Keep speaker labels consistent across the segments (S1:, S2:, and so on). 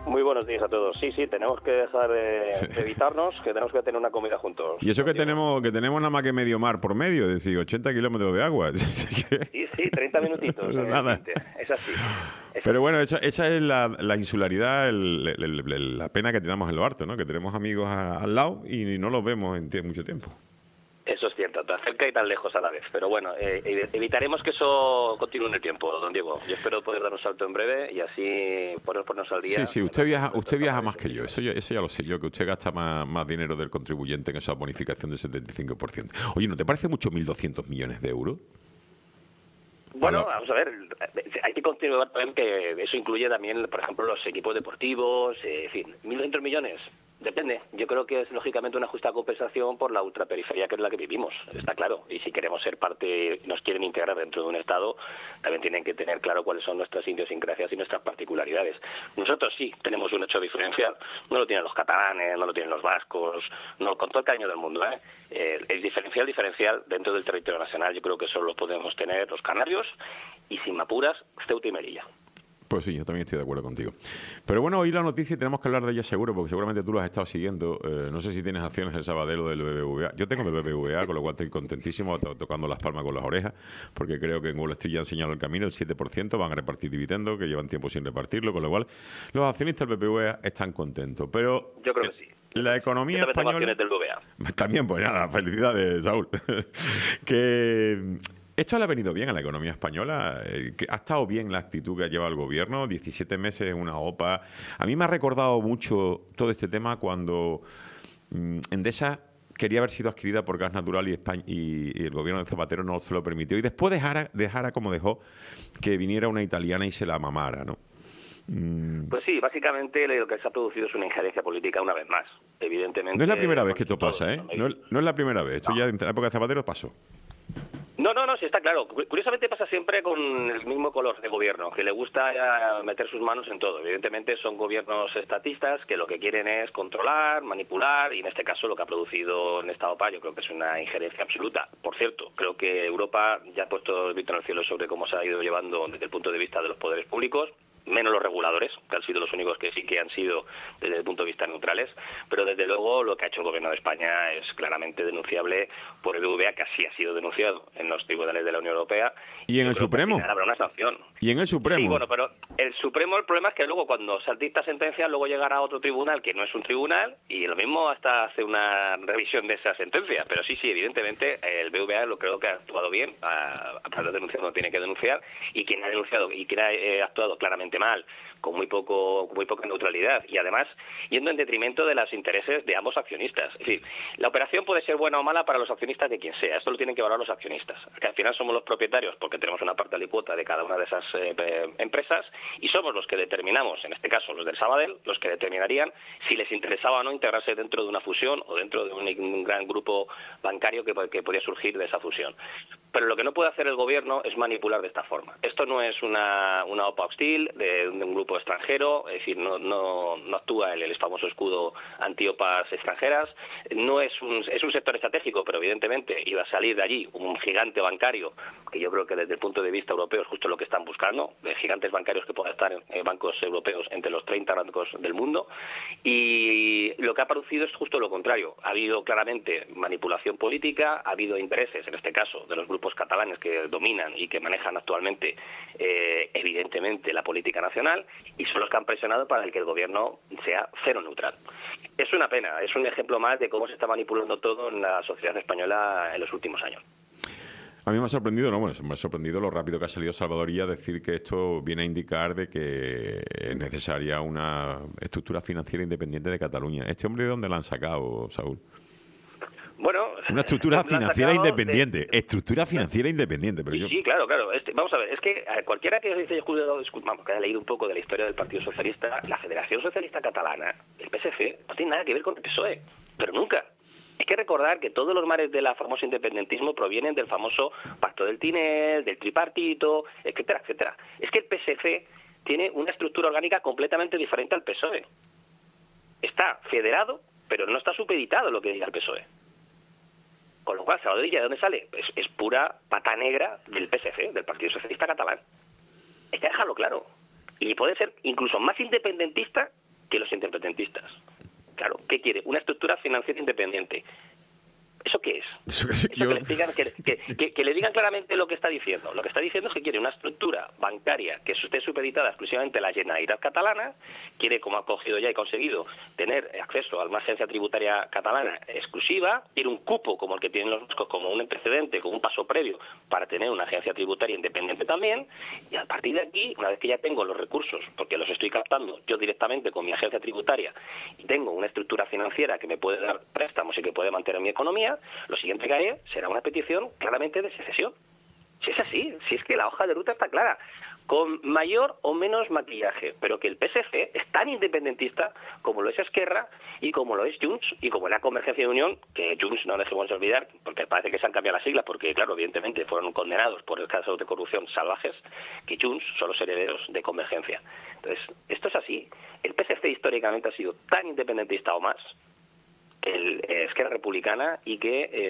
S1: Muy buenos días a todos. Sí, tenemos que dejar de evitarnos, que tenemos que tener una comida juntos.
S2: Y eso que tenemos nada más que medio mar por medio, es decir, 80 kilómetros de agua.
S1: Sí, 30 minutitos.
S2: Nada.
S1: Es así.
S2: Pero bueno, esa es la insularidad, la pena que tenemos en lo harto, ¿no? Que tenemos amigos al lado y no los vemos en mucho tiempo.
S1: Eso es cierto, tan cerca y tan lejos a la vez. Pero bueno, evitaremos que eso continúe en el tiempo, don Diego. Yo espero poder dar un salto en breve y así ponernos al día.
S2: Sí, usted viaja más que yo. Eso ya lo sé yo, que usted gasta más dinero del contribuyente en esa bonificación del 75%. Oye, ¿no te parece mucho 1.200 millones de euros?
S1: Bueno, vamos a ver, hay que continuar también que eso incluye también, por ejemplo, los equipos deportivos, en fin, 1.200 millones. Depende. Yo creo que es lógicamente una justa compensación por la ultraperiferia que es la que vivimos, está claro. Y si queremos ser parte, nos quieren integrar dentro de un Estado, también tienen que tener claro cuáles son nuestras idiosincrasias y nuestras particularidades. Nosotros sí tenemos un hecho diferencial. No lo tienen los catalanes, no lo tienen los vascos, no, con todo el cariño del mundo, el diferencial dentro del territorio nacional yo creo que solo lo podemos tener los canarios y, sin me apuras, Ceuta y Melilla.
S2: Pues sí, yo también estoy de acuerdo contigo. Pero bueno, hoy la noticia y tenemos que hablar de ella seguro, porque seguramente tú lo has estado siguiendo. No sé si tienes acciones del Sabadell o del BBVA. Yo tengo del BBVA, con lo cual estoy contentísimo, tocando las palmas con las orejas, porque creo que en Wall Street ya han señalado el camino, el 7%, van a repartir dividendos, que llevan tiempo sin repartirlo, con lo cual los accionistas del BBVA están contentos. Pero
S1: yo creo que sí.
S2: La economía española...
S1: Del BBVA.
S2: También, pues nada, felicidades, Saúl. que... ¿Esto le ha venido bien a la economía española? ¿Ha estado bien la actitud que ha llevado el gobierno? 17 meses, una OPA. A mí me ha recordado mucho todo este tema cuando Endesa quería haber sido adquirida por Gas Natural y el gobierno de Zapatero no se lo permitió. Y después dejara como dejó que viniera una italiana y se la mamara, ¿no?
S1: Pues sí, básicamente lo que se ha producido es una injerencia política una vez más. Evidentemente.
S2: No es la primera vez que esto pasa, ¿eh? No es la primera vez. Esto ya en la época de Zapatero pasó.
S1: No, sí está claro. Curiosamente pasa siempre con el mismo color de gobierno, que le gusta meter sus manos en todo. Evidentemente son gobiernos estatistas que lo que quieren es controlar, manipular, y en este caso lo que ha producido en esta OPA yo creo que es una injerencia absoluta. Por cierto, creo que Europa ya ha puesto el grito en el cielo sobre cómo se ha ido llevando desde el punto de vista de los poderes públicos, menos los reguladores, que han sido los únicos que sí que han sido desde el punto de vista neutrales, pero desde luego lo que ha hecho el gobierno de España es claramente denunciable por el BBVA, que así ha sido denunciado en los tribunales de la Unión Europea.
S2: ¿Y en el Supremo?
S1: Habrá una sanción.
S2: ¿Y en el Supremo?
S1: Sí, bueno, pero el Supremo, el problema es que luego cuando se dicta sentencia, luego llegará a otro tribunal que no es un tribunal, y lo mismo hasta hace una revisión de esa sentencia. Pero sí, evidentemente el BBVA lo creo que ha actuado bien, a pesar de denunciar no tiene que denunciar, y quien ha denunciado y quien ha actuado claramente mal, con muy poca neutralidad, y además yendo en detrimento de los intereses de ambos accionistas. Es decir, la operación puede ser buena o mala para los accionistas de quien sea, esto lo tienen que valorar los accionistas, que al final somos los propietarios porque tenemos una parte alícuota de cada una de esas empresas, y somos los que determinamos, en este caso los del Sabadell, los que determinarían si les interesaba o no integrarse dentro de una fusión o dentro de un gran grupo bancario que podría surgir de esa fusión. Pero lo que no puede hacer el gobierno es manipular de esta forma. Esto no es una OPA hostil de un grupo extranjero, es decir, no actúa el famoso escudo anti-OPAs extranjeras, no es un sector estratégico, pero evidentemente iba a salir de allí un gigante bancario, que yo creo que desde el punto de vista europeo es justo lo que están buscando, de gigantes bancarios que puedan estar en bancos europeos entre los 30 bancos del mundo, y lo que ha producido es justo lo contrario. Ha habido claramente manipulación política, ha habido intereses, en este caso, de los grupos catalanes que dominan y que manejan actualmente evidentemente la política nacional, y son los que han presionado para que el gobierno sea cero neutral. Es una pena, es un ejemplo más de cómo se está manipulando todo en la sociedad española en los últimos años.
S2: A mí me ha sorprendido, me ha sorprendido lo rápido que ha salido Salvador Illa a decir que esto viene a indicar de que es necesaria una estructura financiera independiente de Cataluña. ¿Este hombre de dónde la han sacado, Saúl?
S1: Bueno,
S2: una estructura financiera independiente. Estructura financiera independiente. Pero
S1: sí, claro. Vamos a ver, es que cualquiera que haya leído un poco de la historia del Partido Socialista, la Federación Socialista Catalana, el PSC, no tiene nada que ver con el PSOE, pero nunca. Hay que recordar que todos los males del famoso independentismo provienen del famoso Pacto del Tinel, del tripartito, etcétera, etcétera. Es que el PSC tiene una estructura orgánica completamente diferente al PSOE. Está federado, pero no está supeditado a lo que diga el PSOE. Con lo cual, Salvador Illa, ¿de dónde sale? Es pura pata negra del PSC, del Partido Socialista Catalán. Hay que dejarlo claro. Y puede ser incluso más independentista que los independentistas. Claro, ¿qué quiere? Una estructura financiera independiente. ¿Eso qué es? Que le digan claramente lo que está diciendo. Lo que está diciendo es que quiere una estructura bancaria que esté supeditada exclusivamente a la Generalitat catalana, quiere, como ha cogido ya y conseguido, tener acceso a una agencia tributaria catalana exclusiva, quiere un cupo como el que tienen los vascos, como un antecedente, como un paso previo para tener una agencia tributaria independiente también, y a partir de aquí, una vez que ya tengo los recursos, porque los estoy captando yo directamente con mi agencia tributaria, y tengo una estructura financiera que me puede dar préstamos y que puede mantener mi economía, lo siguiente que haré será una petición claramente de secesión. Si es así, si es que la hoja de ruta está clara, con mayor o menos maquillaje, pero que el PSC es tan independentista como lo es Esquerra y como lo es Junts y como la Convergencia de Unión, que Junts no dejemos de olvidar, porque parece que se han cambiado las siglas, porque claro, evidentemente fueron condenados por casos de corrupción salvajes, que Junts son los herederos de Convergencia. Entonces, esto es así. El PSC históricamente ha sido tan independentista o más que el Esquerra Republicana y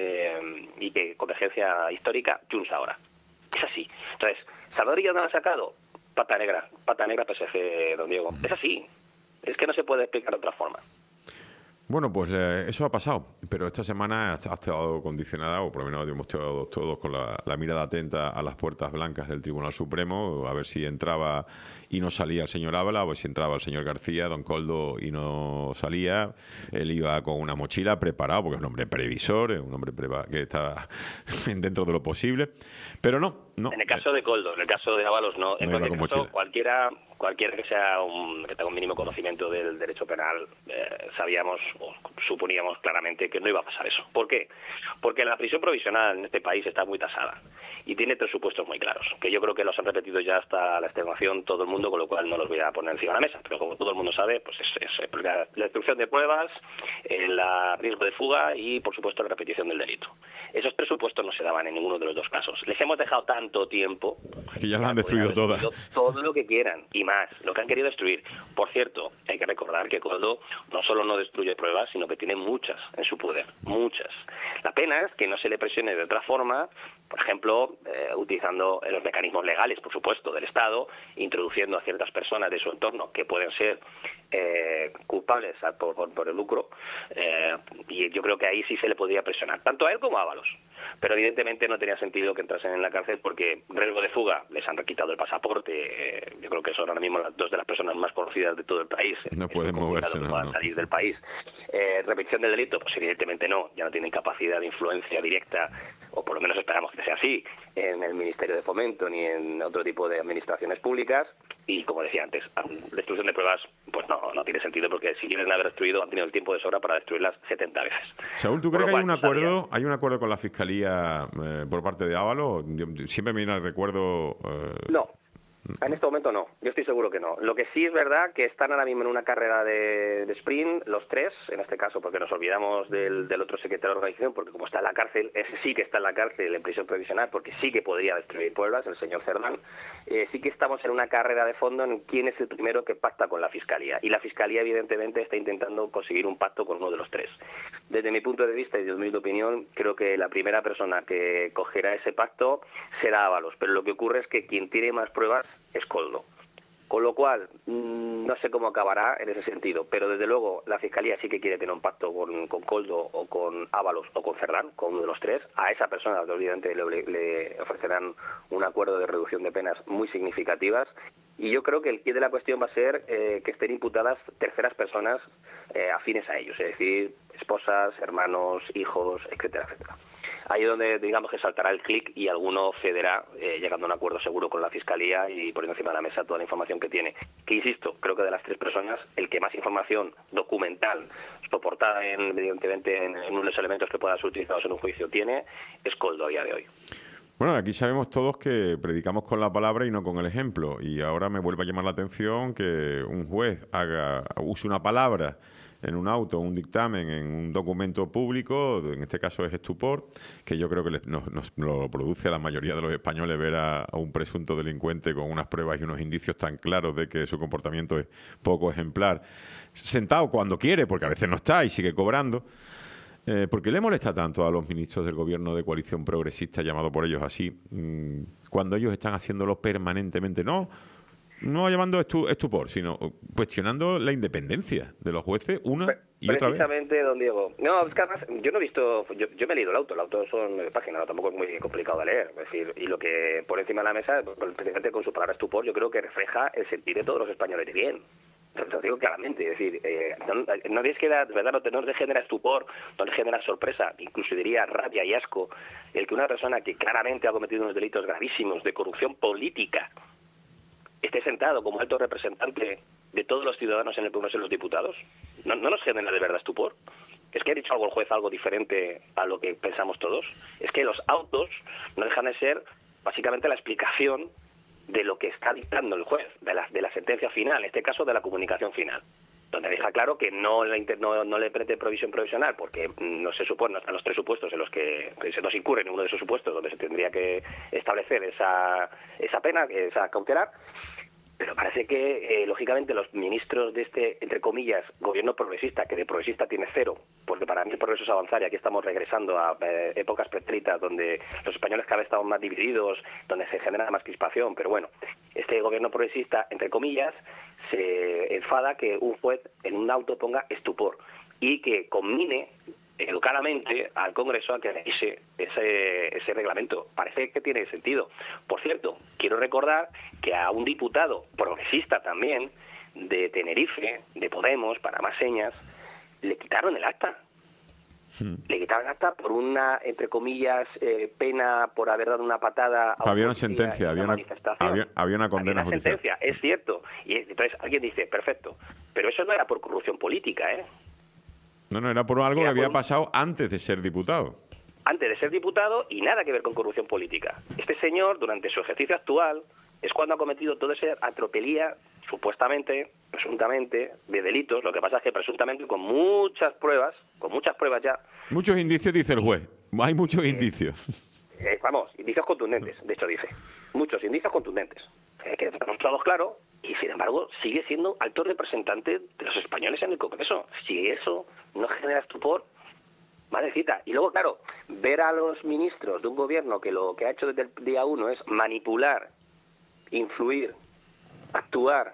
S1: que Convergencia Histórica, Junts ahora. Es así. Entonces, ¿Salvador Illa no lo ha sacado? Pata negra PSG, don Diego. Es así. Es que no se puede explicar de otra forma.
S2: Bueno, pues eso ha pasado, pero esta semana ha estado condicionada, o por lo menos hemos estado todos con la mirada atenta a las puertas blancas del Tribunal Supremo, a ver si entraba y no salía el señor Ábala, o si entraba el señor García, don Koldo, y no salía. Él iba con una mochila preparado, porque es un hombre previsor, es un hombre que está dentro de lo posible, pero no.
S1: En el caso de Koldo, en el caso de Ábalos no. En cualquier caso, cualquiera que sea que tenga un mínimo conocimiento del derecho penal, sabíamos o suponíamos claramente que no iba a pasar eso. ¿Por qué? Porque la prisión provisional en este país está muy tasada y tiene tres supuestos muy claros, que yo creo que los han repetido ya hasta la extenuación todo el mundo, con lo cual no los voy a poner encima de la mesa, pero como todo el mundo sabe, pues es la destrucción de pruebas, el riesgo de fuga y, por supuesto, la repetición del delito. Esos tres supuestos no se daban en ninguno de los dos casos. Les hemos dejado tanto tiempo
S2: que ya las han destruido todas.
S1: Todo lo que quieran y más, lo que han querido destruir. Por cierto, hay que recordar que Koldo no solo no destruye pruebas, sino que tiene muchas en su poder, muchas. La pena es que no se le presione de otra forma, por ejemplo, utilizando los mecanismos legales, por supuesto, del Estado, introduciendo a ciertas personas de su entorno que pueden ser culpables por el lucro, y yo creo que ahí sí se le podría presionar, tanto a él como a Ábalos. Pero evidentemente no tenía sentido que entrasen en la cárcel porque riesgo de fuga, les han quitado el pasaporte, yo creo que son ahora mismo dos de las personas más conocidas de todo el país.
S2: No pueden moverse,
S1: no. Salir del país. Repetición del delito, pues evidentemente no, ya no tienen capacidad de influencia directa, o por lo menos esperamos que sea así, en el Ministerio de Fomento ni en otro tipo de administraciones públicas. Y como decía antes, destrucción de pruebas pues no tiene sentido, porque si quieren haber destruido han tenido el tiempo de sobra para destruirlas 70 veces.
S2: Saúl, ¿tú crees que hay un acuerdo con la Fiscalía por parte de Ábalos? Siempre me viene al recuerdo...
S1: No. En este momento no, yo estoy seguro que no. Lo que sí es verdad que están ahora mismo en una carrera de sprint, los tres, en este caso porque nos olvidamos del otro secretario de organización, porque como está en la cárcel, ese sí que está en la cárcel en prisión provisional, porque sí que podría destruir pueblos, el señor Cerdán. Sí que estamos en una carrera de fondo en quién es el primero que pacta con la Fiscalía. Y la Fiscalía evidentemente está intentando conseguir un pacto con uno de los tres. Desde mi punto de vista y desde mi opinión, creo que la primera persona que cogerá ese pacto será Ábalos, pero lo que ocurre es que quien tiene más pruebas es Koldo. Con lo cual, no sé cómo acabará en ese sentido, pero desde luego la Fiscalía sí que quiere tener un pacto con Koldo o con Ábalos o con Cerdán, con uno de los tres. A esa persona, obviamente, le ofrecerán un acuerdo de reducción de penas muy significativas. Y yo creo que el quid de la cuestión va a ser que estén imputadas terceras personas afines a ellos, es decir, esposas, hermanos, hijos, etcétera, etcétera. Ahí es donde, digamos, que saltará el clic y alguno cederá, llegando a un acuerdo seguro con la Fiscalía y poniendo encima de la mesa toda la información que tiene. Que, insisto, creo que de las tres personas, el que más información documental, soportada evidentemente en uno de los elementos que puedan ser utilizados en un juicio tiene, es Koldo a día de hoy.
S2: Bueno, aquí sabemos todos que predicamos con la palabra y no con el ejemplo. Y ahora me vuelve a llamar la atención que un juez use una palabra en un auto, un dictamen, en un documento público, en este caso es estupor, que yo creo que nos lo produce a la mayoría de los españoles ver a un presunto delincuente con unas pruebas y unos indicios tan claros de que su comportamiento es poco ejemplar, sentado cuando quiere, porque a veces no está y sigue cobrando. ¿Por qué le molesta tanto a los ministros del gobierno de coalición progresista, llamado por ellos así, cuando ellos están haciéndolo permanentemente? No, no llamando estupor, sino cuestionando la independencia de los jueces una y otra vez.
S1: Precisamente, don Diego. No, es que además, yo no he visto, yo me he leído el auto son 9 páginas, tampoco es muy complicado de leer. Es decir, y lo que pone encima de la mesa, precisamente con su palabra estupor, yo creo que refleja el sentir de todos los españoles de bien. Lo digo claramente, es decir, no les queda, de verdad, no les genera estupor, no les genera sorpresa, incluso diría rabia y asco, el que una persona que claramente ha cometido unos delitos gravísimos de corrupción política esté sentado como alto representante de todos los ciudadanos en el Congreso de los Diputados. No nos genera de verdad estupor. Es que ha dicho algo el juez, algo diferente a lo que pensamos todos. Es que los autos no dejan de ser básicamente la explicación de lo que está dictando el juez, de la sentencia final, en este caso de la comunicación final, donde deja claro que no le preste provisión provisional, porque no se supone, no están los 3 supuestos en los que se nos incurre en uno de esos supuestos donde se tendría que establecer esa pena, esa cautelar. Pero parece que, lógicamente, los ministros de este, entre comillas, gobierno progresista, que de progresista tiene 0, porque para mí el progreso es avanzar y aquí estamos regresando a épocas pretéritas donde los españoles cada vez estamos más divididos, donde se genera más crispación, pero bueno, este gobierno progresista, entre comillas, se enfada que un juez en un auto ponga estupor y que conmine educadamente al Congreso a que revise ese reglamento. Parece que tiene sentido. Por cierto, quiero recordar que a un diputado progresista también de Tenerife, de Podemos, para más señas, le quitaron el acta. Le quitaron el acta por una, entre comillas, pena por haber dado una patada a
S2: había una sentencia, había una condena judicial.
S1: Sentencia, es cierto. Y entonces alguien dice, perfecto, pero eso no era por corrupción política, ¿eh?
S2: No, era por algo que había pasado antes de ser diputado.
S1: Antes de ser diputado y nada que ver con corrupción política. Este señor, durante su ejercicio actual, es cuando ha cometido toda esa atropelía, supuestamente, presuntamente, de delitos. Lo que pasa es que presuntamente con muchas pruebas ya.
S2: Muchos indicios, dice el juez. Hay muchos indicios.
S1: Indicios contundentes, de hecho dice. Muchos indicios contundentes. Que estamos todos claros, y sin embargo sigue siendo alto representante de los españoles en el Congreso. Si eso no genera estupor, madrecita. Y luego, claro, ver a los ministros de un gobierno que lo que ha hecho desde el día 1 es manipular, influir, actuar,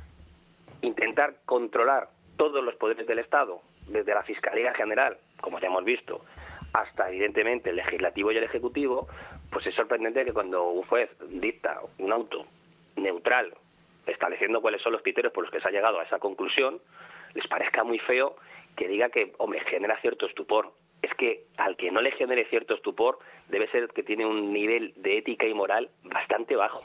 S1: intentar controlar todos los poderes del Estado, desde la Fiscalía General, como ya hemos visto, hasta evidentemente el Legislativo y el Ejecutivo, pues es sorprendente que cuando un juez dicta un auto neutral, estableciendo cuáles son los criterios por los que se ha llegado a esa conclusión, les parezca muy feo que diga que, hombre, genera cierto estupor. Es que al que no le genere cierto estupor debe ser que tiene un nivel de ética y moral bastante bajo.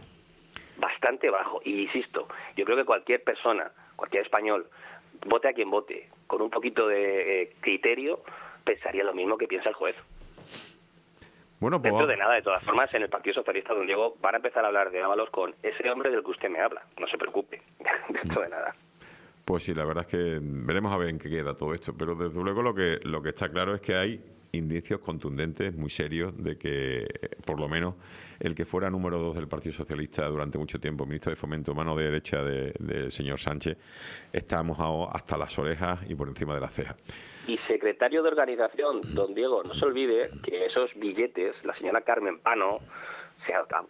S1: Bastante bajo. Y insisto, yo creo que cualquier persona, cualquier español, vote a quien vote, con un poquito de criterio, pensaría lo mismo que piensa el juez.
S2: Bueno, pues
S1: dentro de nada, de todas formas, en el Partido Socialista, don Diego, van a empezar a hablar de Ábalos con ese hombre del que usted me habla. No se preocupe, dentro de nada.
S2: Pues sí, la verdad es que veremos a ver en qué queda todo esto, pero desde luego lo que está claro es que hay indicios contundentes, muy serios, de que por lo menos el que fuera número 2 del Partido Socialista durante mucho tiempo, ministro de Fomento, mano derecha del señor Sánchez, está mojado hasta las orejas y por encima de las cejas.
S1: Y secretario de organización, don Diego, no se olvide que esos billetes, la señora Carmen Pano se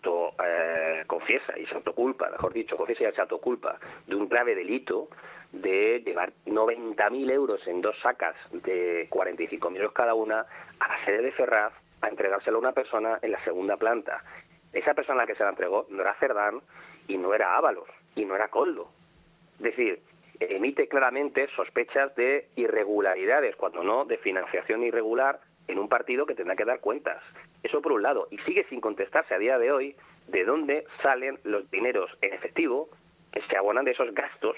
S1: confiesa y se autoculpa, mejor dicho, confiesa y se autoculpa de un grave delito de llevar 90.000 euros en 2 sacas de 45.000 euros cada una a la sede de Ferraz a entregárselo a una persona en la segunda planta. Esa persona a la que se la entregó no era Cerdán y no era Ábalos y no era Koldo. Es decir, emite claramente sospechas de irregularidades, cuando no de financiación irregular en un partido que tendrá que dar cuentas. Eso por un lado. Y sigue sin contestarse a día de hoy de dónde salen los dineros en efectivo que se abonan de esos gastos,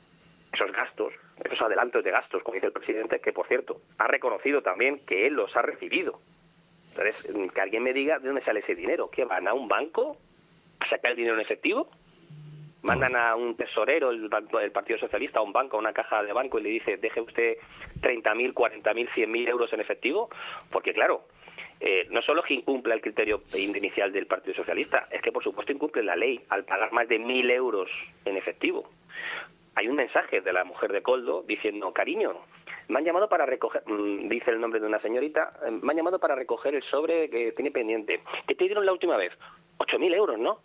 S1: esos adelantos de gastos, como dice el presidente, que por cierto ha reconocido también que él los ha recibido. Entonces, que alguien me diga de dónde sale ese dinero. ¿Qué van a un banco a sacar el dinero en efectivo? Mandan a un tesorero, el Partido Socialista, a un banco, a una caja de banco y le dice, deje usted 30.000, 40.000, 100.000 euros en efectivo, porque claro, no solo que incumple el criterio inicial del Partido Socialista, es que por supuesto incumple la ley al pagar más de 1.000 euros en efectivo. Hay un mensaje de la mujer de Koldo diciendo, cariño, me han llamado para recoger, dice el nombre de una señorita, me han llamado para recoger el sobre que tiene pendiente. ¿Qué te dieron la última vez? 8.000 euros, ¿no?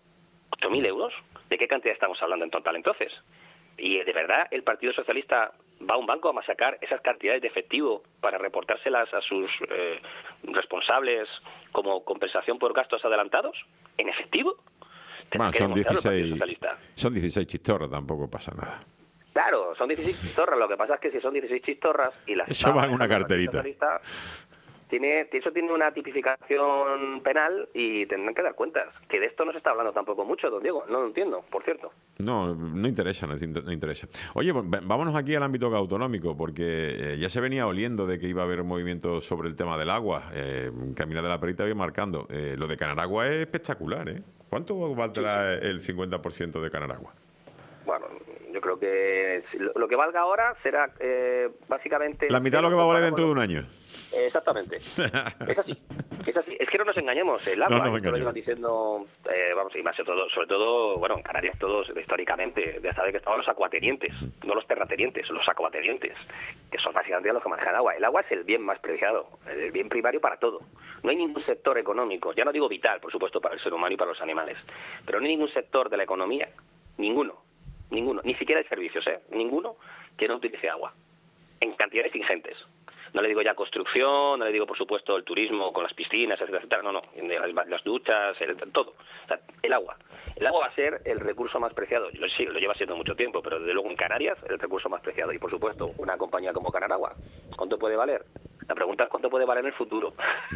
S1: 8.000 euros. ¿De qué cantidad estamos hablando en total entonces? ¿Y de verdad el Partido Socialista va a un banco a masacar esas cantidades de efectivo para reportárselas a sus responsables como compensación por gastos adelantados? ¿En efectivo?
S2: Bueno, son 16 chistorras, tampoco pasa nada.
S1: Claro, son 16 chistorras. Lo que pasa es que si son 16 chistorras y las...
S2: Eso va en una carterita.
S1: Eso tiene una tipificación penal y tendrán que dar cuentas. Que de esto no se está hablando tampoco mucho, don Diego. No lo entiendo, por cierto.
S2: No interesa. Oye, pues, vámonos aquí al ámbito autonómico, porque ya se venía oliendo de que iba a haber movimiento sobre el tema del agua. Camila de la Perita iba marcando. Lo de Canaragua es espectacular, ¿eh? ¿Cuánto valdrá el 50% de Canaragua?
S1: Bueno, yo creo que lo que valga ahora será básicamente...
S2: La mitad de lo que va a valer dentro de un año.
S1: Exactamente. Es así. Es que no nos engañemos. El agua, lo llevan diciendo, y más sobre todo, bueno, en Canarias todos históricamente, ya sabe que estaban los acuatenientes, no los terratenientes, los acuatenientes, que son básicamente los que manejan el agua. El agua es el bien más preciado, el bien primario para todo. No hay ningún sector económico, ya no digo vital, por supuesto, para el ser humano y para los animales, pero no hay ningún sector de la economía, ninguno, ni siquiera de servicios, ninguno que no utilice agua, en cantidades ingentes. No le digo ya construcción, no le digo, por supuesto, el turismo con las piscinas, etcétera, no, las duchas, todo. O sea, el agua. El agua va a ser el recurso más preciado. Sí, lo lleva siendo mucho tiempo, pero desde luego en Canarias el recurso más preciado. Y, por supuesto, una compañía como Canaragua, ¿cuánto puede valer? La pregunta es ¿cuánto puede valer en el futuro?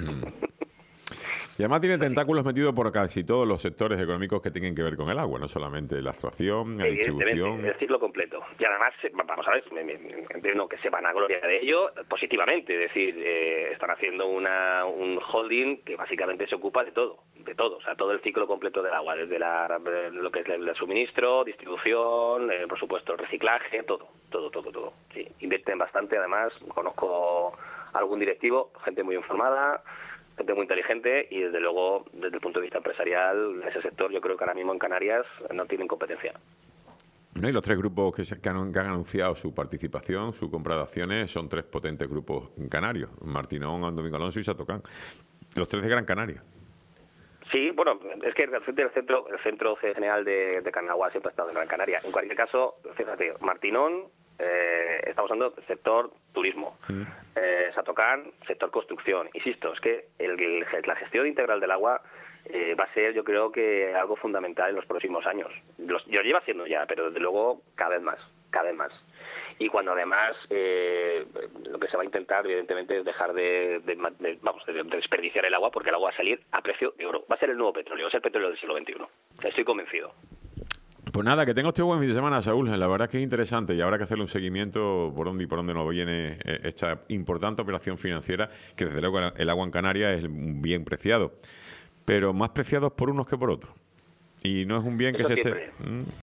S2: Y además tiene tentáculos metidos por casi todos los sectores económicos que tienen que ver con el agua, no solamente la extracción, la distribución.
S1: El ciclo completo. Y además, vamos a ver, entiendo que se vanagloria de ello positivamente. Es decir, están haciendo un holding que básicamente se ocupa de todo. O sea, todo el ciclo completo del agua, desde lo que es el suministro, distribución, por supuesto, el reciclaje, todo. Sí, invierten bastante, además, conozco algún directivo, gente muy informada, gente muy inteligente y desde luego desde el punto de vista empresarial en ese sector yo creo que ahora mismo en Canarias no tienen competencia.
S2: No, y los tres grupos que han anunciado su participación, su compra de acciones, son tres potentes grupos canarios: Martinón, Domingo Alonso y Satocán, los tres de Gran Canaria.
S1: Sí, bueno, es que el centro general de Canaragua siempre ha estado en Gran Canaria. En cualquier caso, fíjate, Martinón, estamos hablando del sector turismo, Satocán, sector construcción. Insisto, es que la gestión integral del agua va a ser, yo creo que algo fundamental en los próximos años. Yo lleva siendo ya, pero desde luego cada vez más. Y cuando además lo que se va a intentar, evidentemente, es dejar de desperdiciar el agua, porque el agua va a salir a precio de oro. Va a ser el nuevo petróleo, va a ser el petróleo del siglo XXI. Estoy convencido.
S2: Pues nada, que tenga usted buen fin de semana, Saúl. La verdad es que es interesante y habrá que hacerle un seguimiento por dónde nos viene esta importante operación financiera, que desde luego el agua en Canarias es un bien preciado, pero más preciados por unos que por otros. Y no es un bien que se esté...